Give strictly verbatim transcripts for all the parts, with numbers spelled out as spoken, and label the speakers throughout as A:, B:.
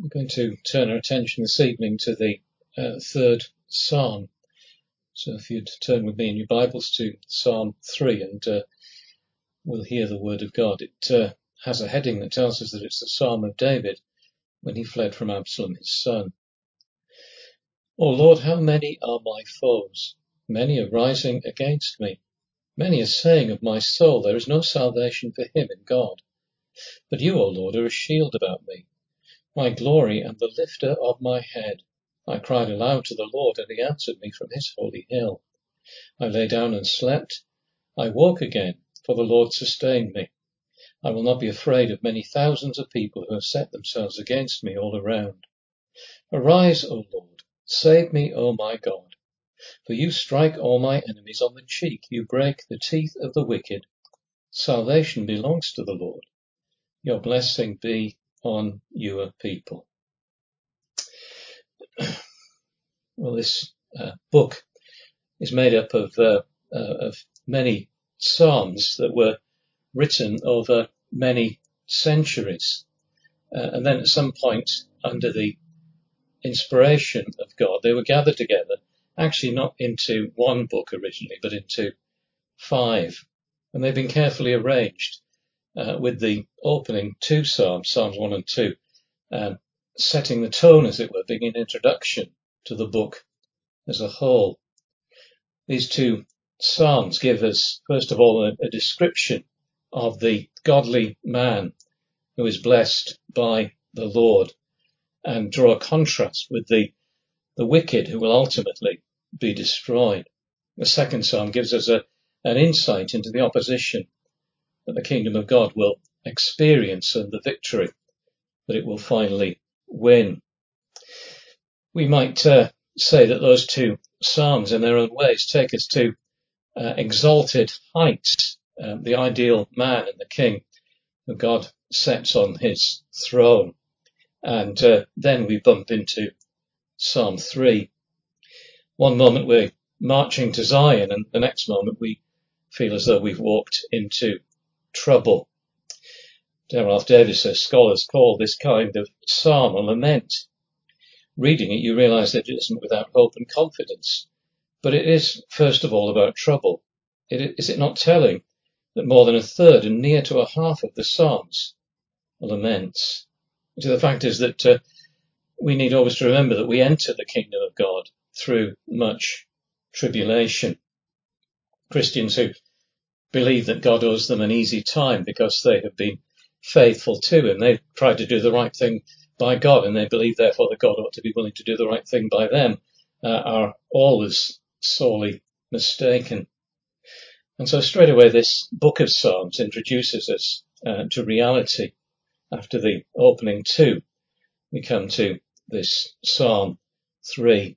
A: We're going to turn our attention this evening to the uh, third Psalm. So if you'd turn with me in your Bibles to Psalm three, and uh, we'll hear the word of God. It uh, has a heading that tells us that it's the Psalm of David when he fled from Absalom, his son. O Lord, how many are my foes? Many are rising against me. Many are saying of my soul, there is no salvation for him in God. But you, O Lord, are a shield about me, my glory and the lifter of my head. I cried aloud to the Lord, and he answered me from his holy hill. I lay down and slept. I woke again, for the Lord sustained me. I will not be afraid of many thousands of people who have set themselves against me all around. Arise, O Lord, save me, O my God. For you strike all my enemies on the cheek. You break the teeth of the wicked. Salvation belongs to the Lord. Your blessing be on your people. Well, this uh, book is made up of, uh, uh, of many psalms that were written over many centuries. Uh, and then at some point, under the inspiration of God, they were gathered together, actually not into one book originally, but into five. And they've been carefully arranged uh, with the opening two psalms, Psalms one and two, um, setting the tone, as it were, being an introduction to the book as a whole. These two psalms give us, first of all, a, a description of the godly man who is blessed by the Lord, and draw a contrast with the, the wicked who will ultimately be destroyed. The second psalm gives us a, an insight into the opposition that the kingdom of God will experience and the victory that it will finally win. We might uh, say that those two psalms in their own ways take us to uh, exalted heights, um, the ideal man and the king who God sets on his throne. And uh, then we bump into Psalm three. One moment we're marching to Zion, and the next moment we feel as though we've walked into trouble. Ralph Davis says scholars call this kind of psalm a lament. Reading it, you realize that it isn't without hope and confidence, but it is, first of all, about trouble. It, is it not telling that more than a third and near to a half of the psalms are laments? So the fact is that uh, we need always to remember that we enter the kingdom of God through much tribulation. Christians who believe that God owes them an easy time because they have been faithful to him, they've tried to do the right thing by God, and they believe therefore that God ought to be willing to do the right thing by them, uh, are always sorely mistaken. And so straight away this book of Psalms introduces us uh, to reality. After the opening two, we come to this Psalm three.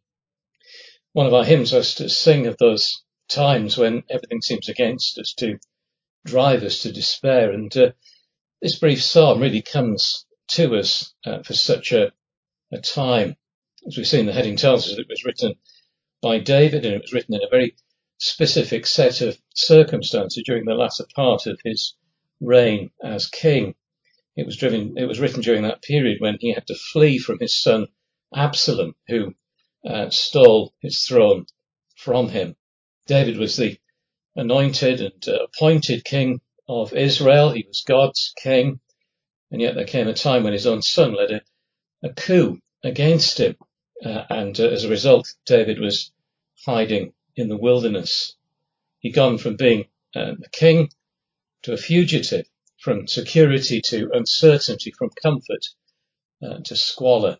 A: One of our hymns has to sing of those times when everything seems against us, to drive us to despair. And uh, this brief psalm really comes to us uh, for such a, a time. As we've seen, the heading tells us it was written by David, and it was written in a very specific set of circumstances during the latter part of his reign as king. It was driven, it was written during that period when he had to flee from his son Absalom, who uh, stole his throne from him. David was the anointed and uh, appointed king of Israel. He was God's king, and yet there came a time when his own son led a, a coup against him, uh, and uh, as a result, David was hiding in the wilderness. He'd gone from being uh, a king to a fugitive, from security to uncertainty, from comfort uh, to squalor.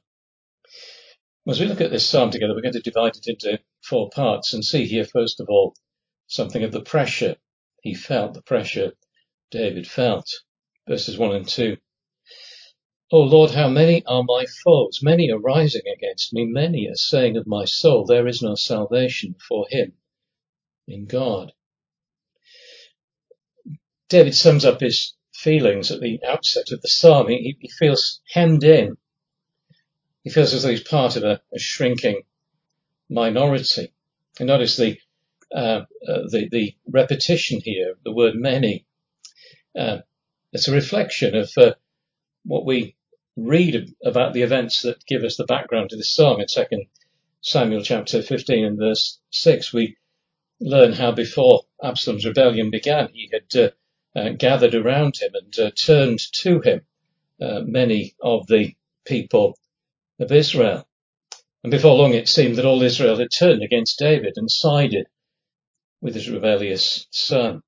A: As we look at this psalm together, we're going to divide it into four parts and see here, first of all, something of the pressure he felt, the pressure David felt. Verses one and two. O Lord, how many are my foes? Many are rising against me. Many are saying of my soul, there is no salvation for him in God. David sums up his feelings at the outset of the psalm. He, he feels hemmed in. He feels as though he's part of a, a shrinking minority. And notice the, uh, uh, the the repetition here of the word many. Uh, it's a reflection of uh, what we read about the events that give us the background to this psalm in Second Samuel chapter fifteen and verse six, we learn how before Absalom's rebellion began, he had uh, uh, gathered around him and uh, turned to him uh, many of the people of Israel. And before long it seemed that all Israel had turned against David and sided with his rebellious son.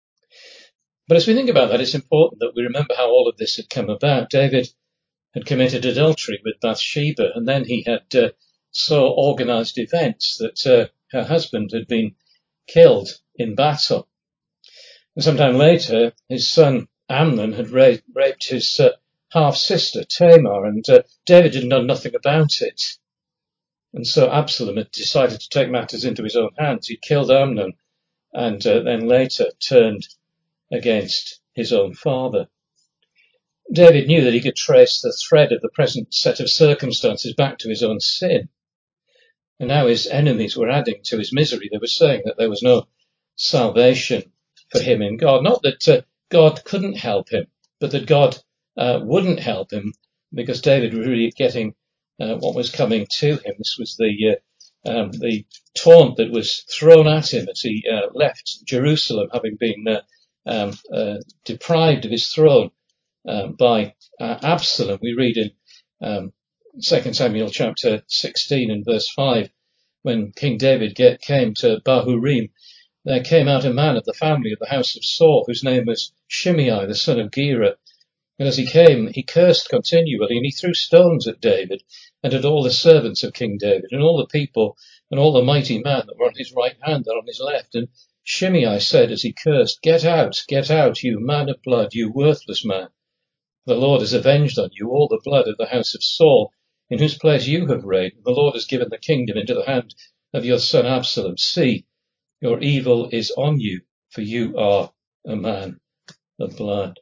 A: But as we think about that, it's important that we remember how all of this had come about. David had committed adultery with Bathsheba, and then he had uh, so organised events that uh, her husband had been killed in battle. And sometime later, his son Amnon had ra- raped his uh, half-sister Tamar, and uh, David had done nothing about it. And so Absalom had decided to take matters into his own hands. He killed Amnon and uh, then later turned against his own father. David knew that he could trace the thread of the present set of circumstances back to his own sin. And now his enemies were adding to his misery. They were saying that there was no salvation for him in God. Not that uh, God couldn't help him, but that God uh, wouldn't help him because David was really getting uh, what was coming to him. This was the uh, um, the taunt that was thrown at him as he uh, left Jerusalem, having been uh, um, uh, deprived of his throne uh, by uh, Absalom. We read in um, Second Samuel chapter sixteen and verse five, when King David get, came to Bahurim, there came out a man of the family of the house of Saul, whose name was Shimei, the son of Gera. And as he came, he cursed continually, and he threw stones at David and at all the servants of King David, and all the people, and all the mighty men that were on his right hand and on his left. And Shimei said as he cursed, "Get out, get out, you man of blood, you worthless man. The Lord has avenged on you all the blood of the house of Saul, in whose place you have reigned. The Lord has given the kingdom into the hand of your son Absalom. See, your evil is on you, for you are a man of blood."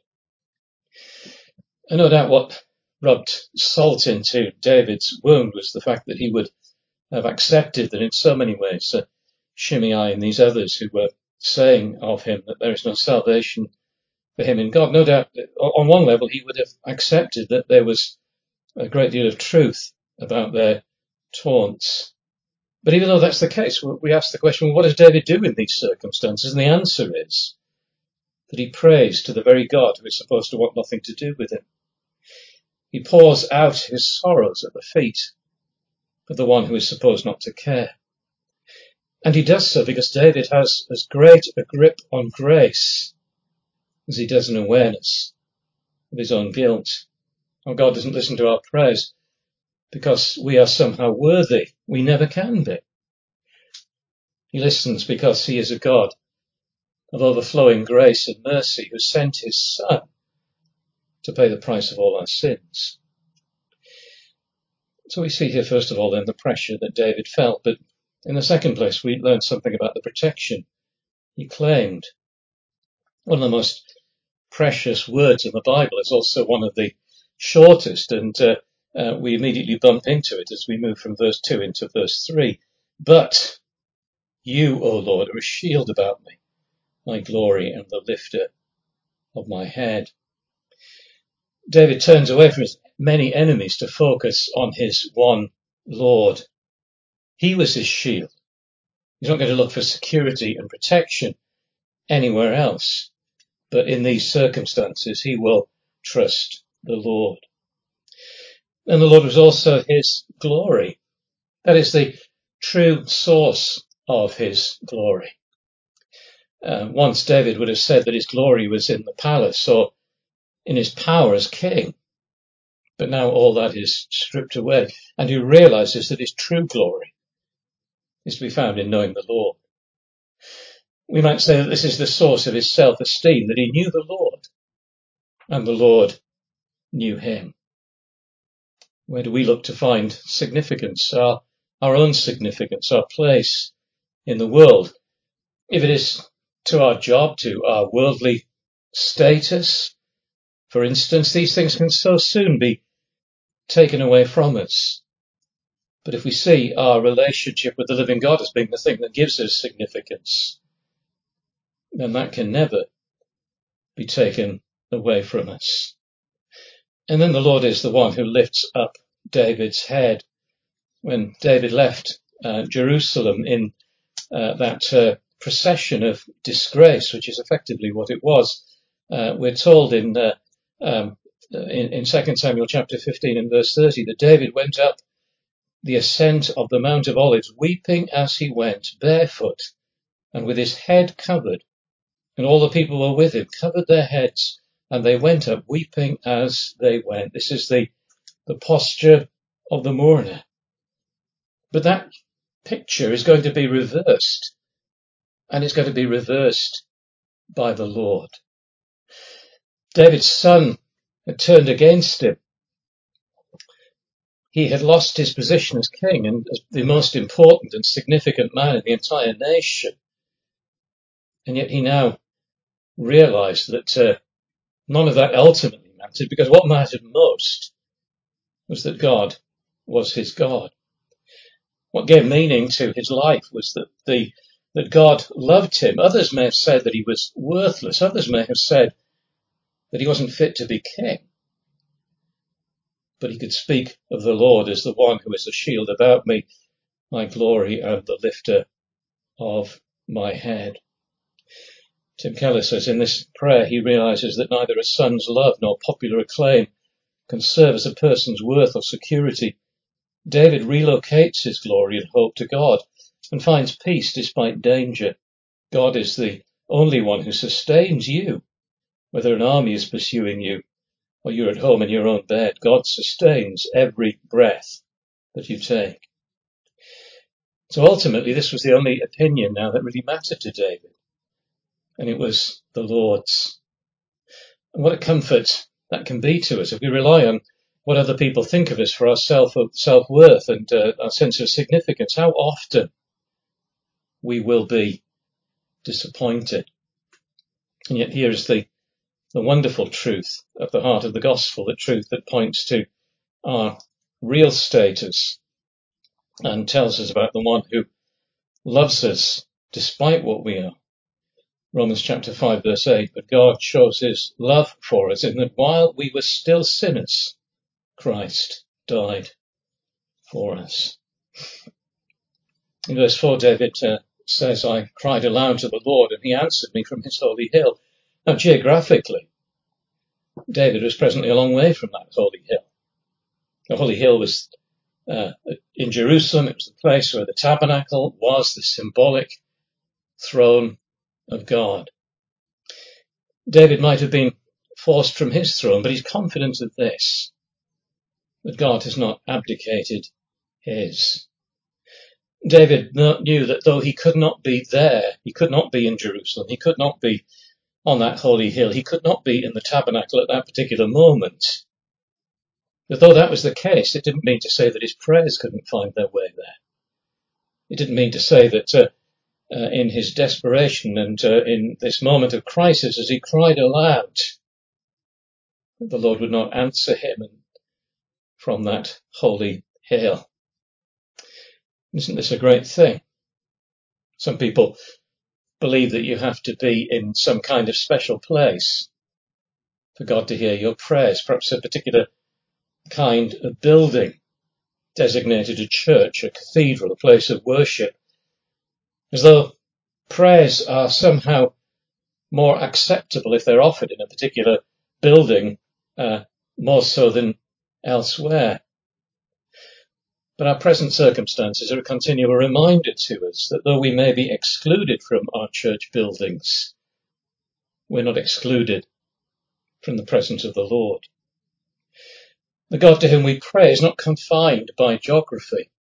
A: And no doubt what rubbed salt into David's wound was the fact that he would have accepted that in so many ways uh, Shimei and these others who were saying of him that there is no salvation for him in God, no doubt on one level he would have accepted that there was a great deal of truth about their taunts. But even though that's the case, we ask the question, well, what does David do in these circumstances? And the answer is that he prays to the very God who is supposed to want nothing to do with him. He pours out his sorrows at the feet of the one who is supposed not to care. And he does so because David has as great a grip on grace as he does an awareness of his own guilt. And God doesn't listen to our prayers because we are somehow worthy. We never can be. He listens because he is a God of overflowing grace and mercy who sent his Son to pay the price of all our sins. So we see here, first of all, then, the pressure that David felt. But in the second place, we learn something about the protection he claimed. One of the most precious words in the Bible is also one of the shortest, and uh, uh, we immediately bump into it as we move from verse two into verse three. But you, O Lord, are a shield about me, my glory and the lifter of my head. David turns away from his many enemies to focus on his one Lord. He was his shield. He's not going to look for security and protection anywhere else. But in these circumstances, he will trust the Lord. And the Lord was also his glory. That is the true source of his glory. Uh, once David would have said that his glory was in the palace or in his power as king. But now all that is stripped away. And he realizes that his true glory is to be found in knowing the Lord. We might say that this is the source of his self-esteem, that he knew the Lord and the Lord knew him. Where do we look to find significance, our, our own significance, our place in the world? If it is to our job, to our worldly status, for instance, these things can so soon be taken away from us. But if we see our relationship with the living God as being the thing that gives us significance, then that can never be taken away from us. And then the Lord is the one who lifts up David's head. When David left uh, Jerusalem in uh, that uh, procession of disgrace, which is effectively what it was, uh, we're told in, uh, um, in in Second Samuel chapter fifteen and verse thirty that David went up the ascent of the Mount of Olives, weeping as he went, barefoot, and with his head covered. And all the people were with him, covered their heads, and they went up weeping as they went. This is the, the posture of the mourner. But that picture is going to be reversed, and it's going to be reversed by the Lord. David's son had turned against him. He had lost his position as king and as the most important and significant man in the entire nation. And yet he now realized that uh, none of that ultimately mattered, because what mattered most was that God was his God. What gave meaning to his life was that the that God loved him. Others may have said that he was worthless. Others may have said that he wasn't fit to be king. But he could speak of the Lord as the one who is a shield about me, my glory and the lifter of my head. Tim Keller says in this prayer he realizes that neither a son's love nor popular acclaim can serve as a person's worth or security. David relocates his glory and hope to God and finds peace despite danger. God is the only one who sustains you, whether an army is pursuing you or you're at home in your own bed. God sustains every breath that you take. So ultimately, this was the only opinion now that really mattered to David, and it was the Lord's. And what a comfort that can be to us if we rely on what other people think of us for our self, self-worth and uh, our sense of significance. How often we will be disappointed. And yet here is the, the wonderful truth of the heart of the gospel, the truth that points to our real status and tells us about the one who loves us despite what we are. Romans chapter five verse eight, but God shows his love for us in that while we were still sinners, Christ died for us. In verse four, David uh, says, I cried aloud to the Lord and he answered me from his holy hill. Now geographically, David was presently a long way from that holy hill. The holy hill was uh, in Jerusalem. It was the place where the tabernacle was, the symbolic throne of God. David might have been forced from his throne, but he's confident of this, that God has not abdicated his. David knew that though he could not be there, he could not be in Jerusalem, he could not be on that holy hill, he could not be in the tabernacle at that particular moment. But though that was the case, it didn't mean to say that his prayers couldn't find their way there. It didn't mean to say that uh, uh, in his desperation and uh, in this moment of crisis, as he cried aloud, the Lord would not answer him from that holy hill. Isn't this a great thing? Some people believe that you have to be in some kind of special place for God to hear your prayers, perhaps a particular kind of building designated a church, a cathedral, a place of worship, as though prayers are somehow more acceptable if they're offered in a particular building, uh, more so than elsewhere. But our present circumstances are a continual reminder to us that though we may be excluded from our church buildings, we're not excluded from the presence of the Lord. The God to whom we pray is not confined by geography.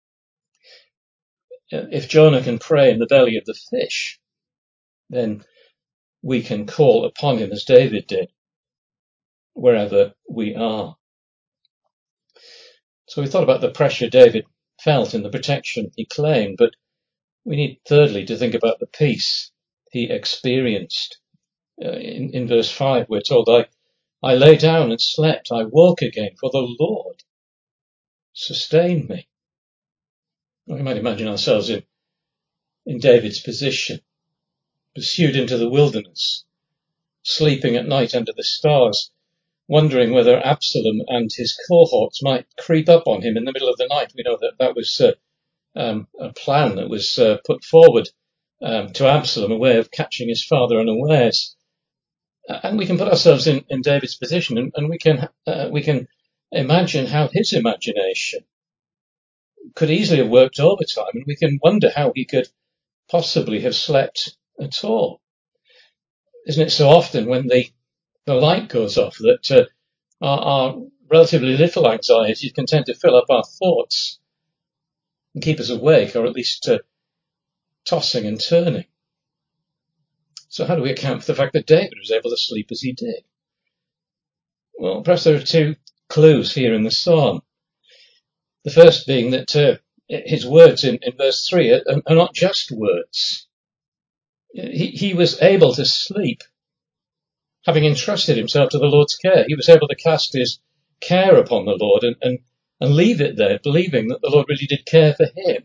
A: If Jonah can pray in the belly of the fish, then we can call upon him as David did, wherever we are. So we thought about the pressure David felt and the protection he claimed, but we need thirdly to think about the peace he experienced. Uh, in, in verse five, we're told, I, I lay down and slept, I woke again, for the Lord sustained me. We might imagine ourselves in, in David's position, pursued into the wilderness, sleeping at night under the stars, wondering whether Absalom and his cohorts might creep up on him in the middle of the night. We know that that was uh, um, a plan that was uh, put forward um, to Absalom, a way of catching his father unawares. And we can put ourselves in, in David's position, and, and we can uh, we can imagine how his imagination could easily have worked overtime, and we can wonder how he could possibly have slept at all. Isn't it so often when the, the light goes off that uh, our, our relatively little anxieties can tend to fill up our thoughts and keep us awake, or at least uh, tossing and turning? So how do we account for the fact that David was able to sleep as he did? Well, perhaps there are two clues here in the psalm. The first being that uh, his words in, in verse three are, are not just words. He, he was able to sleep, having entrusted himself to the Lord's care. He was able to cast his care upon the Lord and, and, and leave it there, believing that the Lord really did care for him.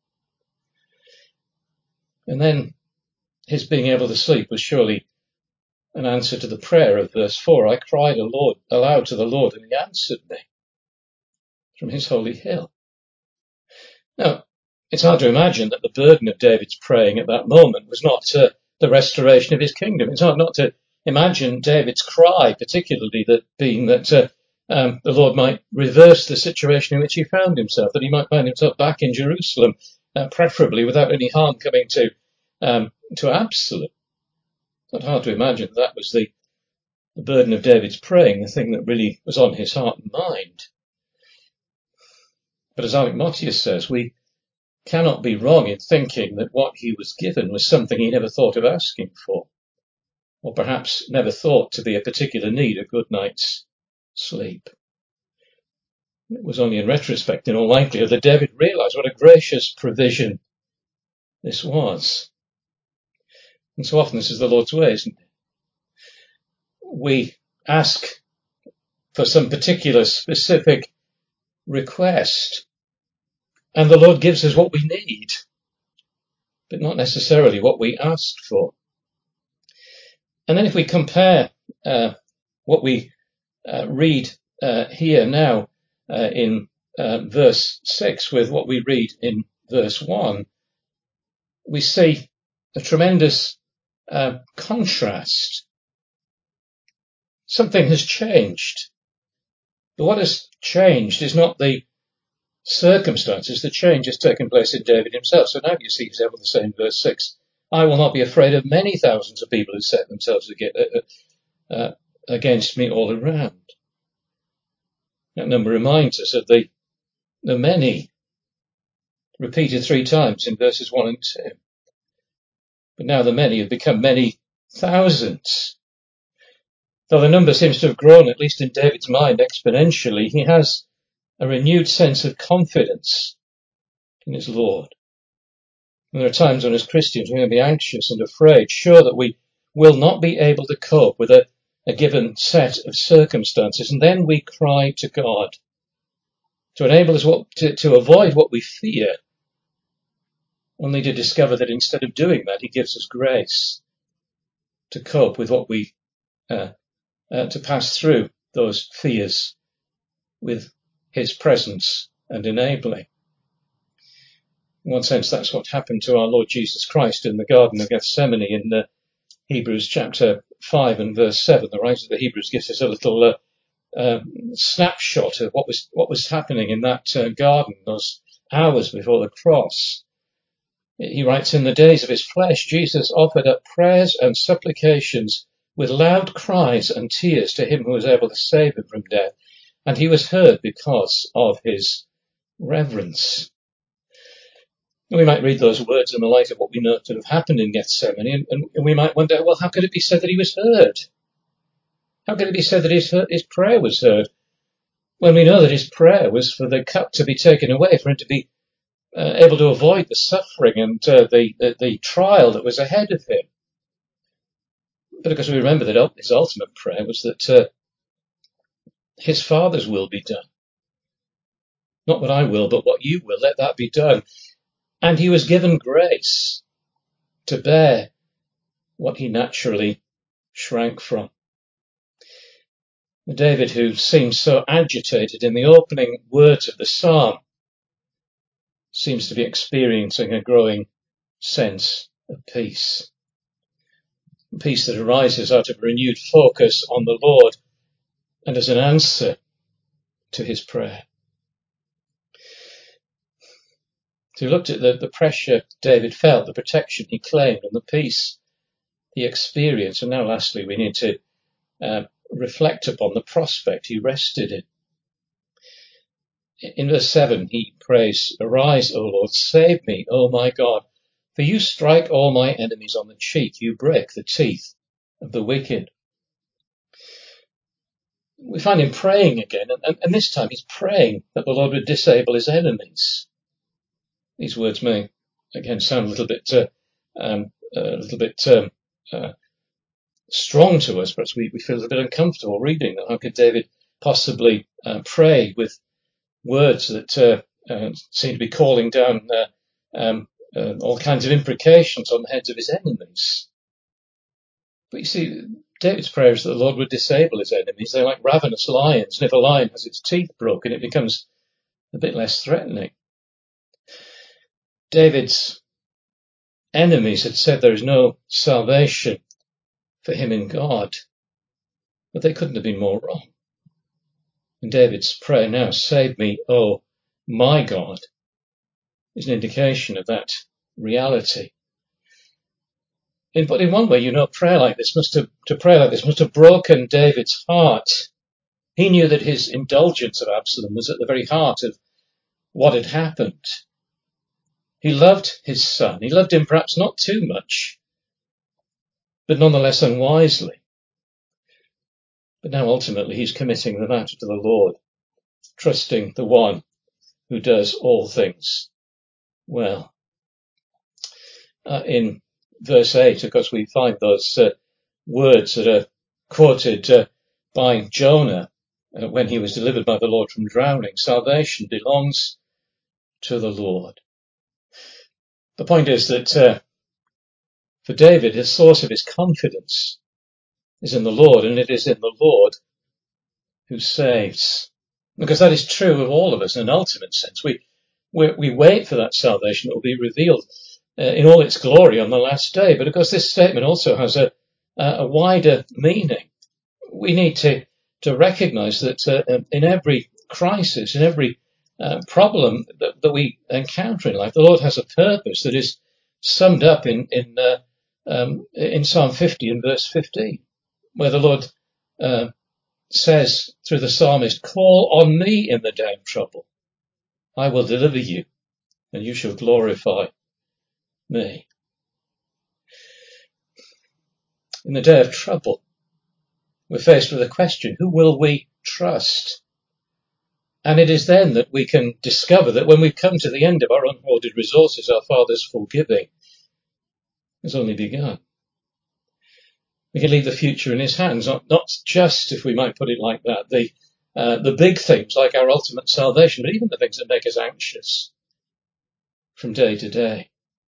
A: And then his being able to sleep was surely an answer to the prayer of verse four. I cried aloud, aloud to the Lord, and he answered me from his holy hill. Now, it's hard to imagine that the burden of David's praying at that moment was not uh, the restoration of his kingdom. It's hard not to imagine David's cry, particularly that being that uh, um, the Lord might reverse the situation in which he found himself, that he might find himself back in Jerusalem, uh, preferably without any harm coming to um, to Absalom. It's not hard to imagine that, that was the, the burden of David's praying, the thing that really was on his heart and mind. But as Alec Mottius says, we cannot be wrong in thinking that what he was given was something he never thought of asking for, or perhaps never thought to be a particular need, a good night's sleep. It was only in retrospect, in all likelihood, that David realized what a gracious provision this was. And so often this is the Lord's way, isn't it? We ask for some particular specific request, and the Lord gives us what we need, but not necessarily what we asked for. And then if we compare uh, what we uh, read uh, here now uh, in uh, verse six with what we read in verse one, we see a tremendous uh, contrast. Something has changed. But what has changed is not the circumstances. The change has taken place in David himself. So now you see he's able to say in verse six, I will not be afraid of many thousands of people who set themselves against me all around. That number reminds us of the, the many, repeated three times in verses one and two. But now the many have become many thousands. Though the number seems to have grown, at least in David's mind, exponentially, he has a renewed sense of confidence in his Lord. And there are times when as Christians we may be anxious and afraid, sure that we will not be able to cope with a, a given set of circumstances. And then we cry to God to enable us what, to, to avoid what we fear, only to discover that instead of doing that, he gives us grace to cope with what we, uh, uh, to pass through those fears with his presence and enabling. In one sense, that's what happened to our Lord Jesus Christ in the Garden of Gethsemane in uh, Hebrews chapter five and verse seven. The writer of the Hebrews gives us a little uh, uh, snapshot of what was what was happening in that uh, garden those hours before the cross. He writes, in the days of his flesh, Jesus offered up prayers and supplications with loud cries and tears to him who was able to save him from death, and he was heard because of his reverence. We might read those words in the light of what we know to have happened in Gethsemane, and, and we might wonder, well, how could it be said that he was heard? How could it be said that his, his prayer was heard, when we know that his prayer was for the cup to be taken away, for him to be uh, able to avoid the suffering and uh, the, the, the trial that was ahead of him? But because we remember that his ultimate prayer was that uh, his Father's will be done. Not what I will, but what you will, let that be done. And he was given grace to bear what he naturally shrank from. David, who seems so agitated in the opening words of the psalm, seems to be experiencing a growing sense of peace. Peace that arises out of a renewed focus on the Lord and as an answer to his prayer. So we looked at the, the pressure David felt, the protection he claimed, and the peace he experienced. And now lastly, we need to uh, reflect upon the prospect he rested in. In verse seven, he prays, "Arise, O Lord, save me, O my God, for you strike all my enemies on the cheek, you break the teeth of the wicked." We find him praying again, and, and this time he's praying that the Lord would disable his enemies. These words may, again, sound a little bit, uh, um, a little bit um, uh, strong to us. Perhaps we, we feel a bit uncomfortable reading them. How could David possibly uh, pray with words that uh, uh, seem to be calling down uh, um, uh, all kinds of imprecations on the heads of his enemies? But you see, David's prayer is that the Lord would disable his enemies. They're like ravenous lions, and if a lion has its teeth broken, it becomes a bit less threatening. David's enemies had said there is no salvation for him in God, but they couldn't have been more wrong. And David's prayer now, "Save me, oh my God," is an indication of that reality. In, but in one way, you know, prayer like this must have, to pray like this must have broken David's heart. He knew that his indulgence of Absalom was at the very heart of what had happened. He loved his son. He loved him perhaps not too much, but nonetheless unwisely. But now ultimately he's committing the matter to the Lord, trusting the one who does all things well. Uh, in verse eight, of course, we find those uh, words that are quoted uh, by Jonah uh, when he was delivered by the Lord from drowning. Salvation belongs to the Lord. The point is that uh, for David, the source of his confidence is in the Lord, and it is in the Lord who saves. Because that is true of all of us in an ultimate sense. We we, we wait for that salvation that will be revealed uh, in all its glory on the last day. But of course, this statement also has a, a wider meaning. We need to, to recognize that uh, in every crisis, in every uh, problem that, that we encounter in life, the Lord has a purpose that is summed up in in, uh, um, in Psalm fifty and verse fifteen, where the Lord uh, says through the psalmist, "Call on me in the day of trouble. I will deliver you, and you shall glorify me." In the day of trouble, we're faced with a question: who will we trust? And it is then that we can discover that when we've come to the end of our unhoarded resources, our Father's full giving has only begun. We can leave the future in his hands, not, not just, if we might put it like that, the uh, the big things like our ultimate salvation, but even the things that make us anxious from day to day.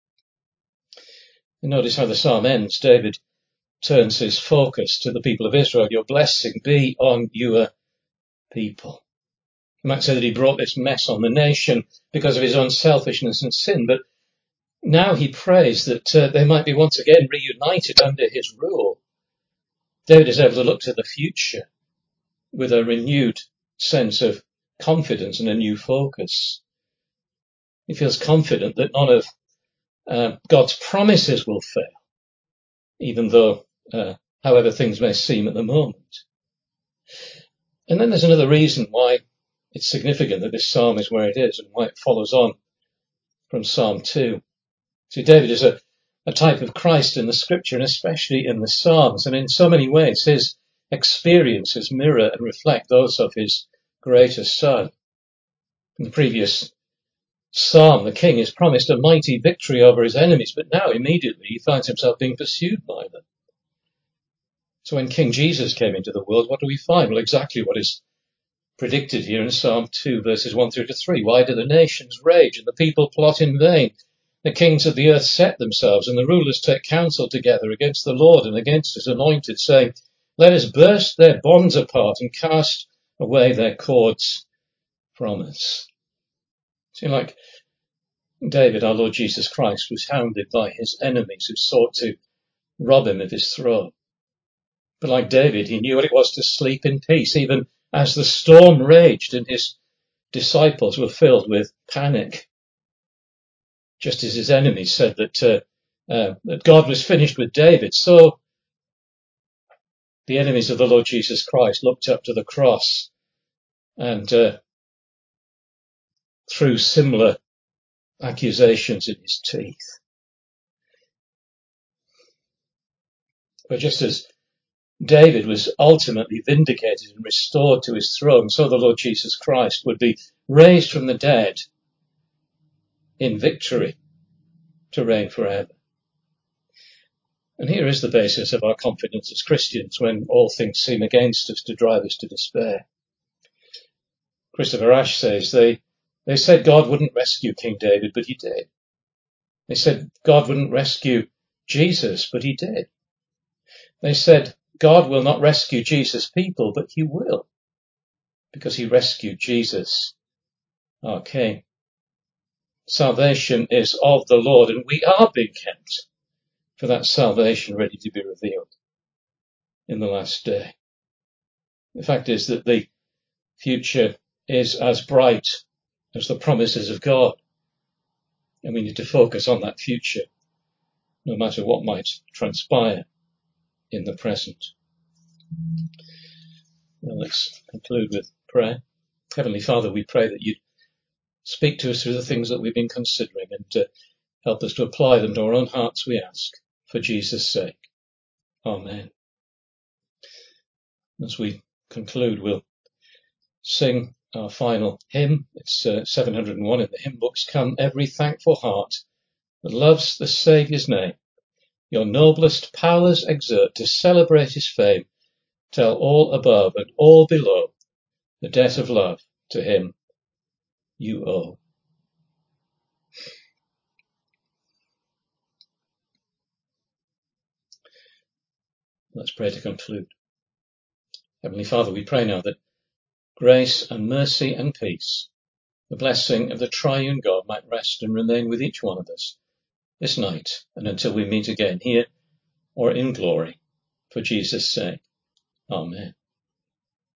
A: And notice how the psalm ends. David turns his focus to the people of Israel. "Your blessing be on your people." You might say that he brought this mess on the nation because of his own selfishness and sin, but now he prays that uh, they might be once again reunited under his rule. David is able to look to the future with a renewed sense of confidence and a new focus. He feels confident that none of uh, God's promises will fail, even though, uh, however things may seem at the moment. And then there's another reason why it's significant that this psalm is where it is and why it follows on from Psalm two. See, David is a, a type of Christ in the scripture and especially in the Psalms, and in so many ways his experiences mirror and reflect those of his greater son. In the previous psalm, the king is promised a mighty victory over his enemies, but now immediately he finds himself being pursued by them. So when King Jesus came into the world, what do we find? Well, exactly what is predicted here in Psalm two, verses one through to three. "Why do the nations rage and the people plot in vain? The kings of the earth set themselves and the rulers take counsel together against the Lord and against his anointed, saying, Let us burst their bonds apart and cast away their cords from us. See, like David, our Lord Jesus Christ was hounded by his enemies who sought to rob him of his throne. But like David, he knew what it was to sleep in peace, even as the storm raged and his disciples were filled with panic. Just as his enemies said that, uh, uh, that God was finished with David, so the enemies of the Lord Jesus Christ looked up to the cross and uh, threw similar accusations in his teeth. But just as David was ultimately vindicated and restored to his throne, so the Lord Jesus Christ would be raised from the dead in victory to reign forever. And here is the basis of our confidence as Christians when all things seem against us to drive us to despair. Christopher Ash says they, they said God wouldn't rescue King David, but he did. They said God wouldn't rescue Jesus, but he did. They said God will not rescue Jesus' people, but he will, because he rescued Jesus, our King. Salvation is of the Lord, and we are being kept for that salvation ready to be revealed in the last day. The fact is that the future is as bright as the promises of God, and we need to focus on that future, no matter what might transpire in the present. Well, let's conclude with prayer. Heavenly Father, we pray that you'd speak to us through the things that we've been considering and uh, help us to apply them to our own hearts, we ask, for Jesus' sake. Amen. As we conclude, we'll sing our final hymn. It's uh, seven hundred and one in the hymn books. Come, every thankful heart that loves the Saviour's name, your noblest powers exert to celebrate his fame. Tell all above and all below the debt of love to him you owe. Let's pray to conclude. Heavenly Father, we pray now that grace and mercy and peace, the blessing of the triune God, might rest and remain with each one of us this night and until we meet again here or in glory, for Jesus' sake. Amen.